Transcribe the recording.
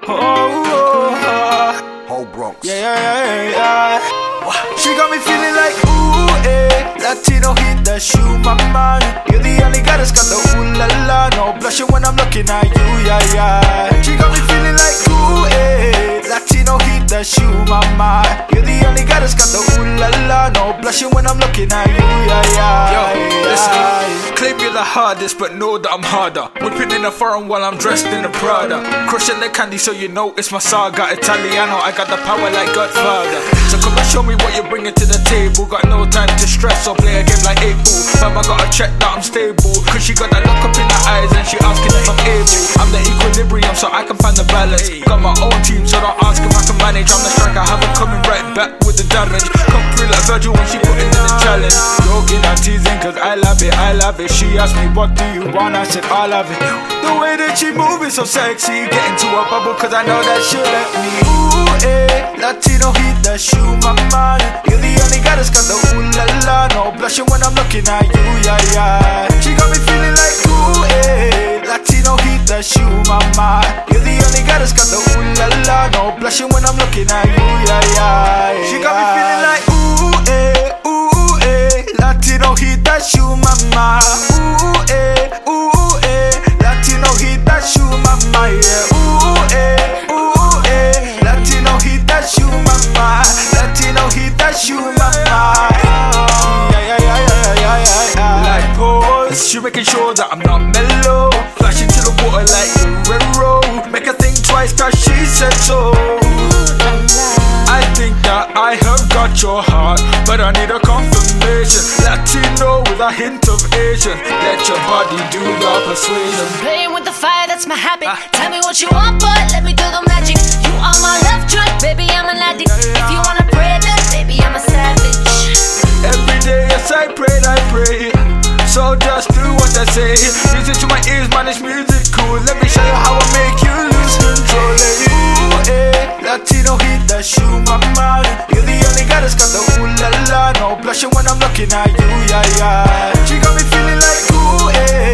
Whole Bronx. Yeah. She got me feeling like ooh, Latino heat that shoe my mind. You're the only guy that's got the ooh la la. No blushing when I'm looking at you, yeah. She got me feeling like ooh, Latino heat that shoe my mind. You're the only guy that's got the ooh la la. No blushing when I'm looking at you, yeah. Yo, listen. Claim you're the hardest, but know that I'm harder. Whipping in a foreign while I'm dressed in a Prada. Crushing the candy so you know it's my saga. Italiano, I got the power like Godfather. So come and show me what you're bringing to the table. Got no time to stress or play a game like April. Fam, I gotta check that I'm stable. Cause she got that look up in her eyes and she asking if I'm able. I'm the equilibrium so I can find the balance. Got my own team so don't ask if I can manage. I'm the striker, have her coming right back with the damage. Come through like Virgil when she putting in the challenge. Joking and teasing cause I love it. She asked me what do you want, I said I love it. The way that she moving so sexy. Get into a bubble cause I know that she'll let me. Ooh, Latino heat that shoe my mind. You're the only guy that's got the ooh la la. No blushing when I'm looking at you, yeah. She got me feeling like ooh, Latino heat that shoe my mind. You're the only guy that's got the ooh la la. No blushing when I'm looking at you, yeah. She got me feeling like ooh, Latino heat that shoe my mind. Ooh, Latino heat that shoe my mind, yeah. Latino heat that shoe my mind. Latino heat that shoe my mind. Yeah. Like pose, she making sure that I'm not mellow. Flashing to the water like Guerrero. Make her think twice cause she said so. I think that I have got your heart, but I need a confirmation. Latino with a hint of Asian. Let your body do the persuasion. Playing with the fire, that's my habit. Tell me what you want, but let me do the magic. You are my love drug, baby, I'm an addict. If you wanna pray, then baby, I'm a savage. Every day, yes, I pray. So just do what I say. Listen to my ears, man, it's music cool. Let me show you how I make you lose control. Latino heat that shoe my mind. You're the only guy that's got the ooh la la. No blushing when I'm looking at you, yeah. She got me feeling like ooh,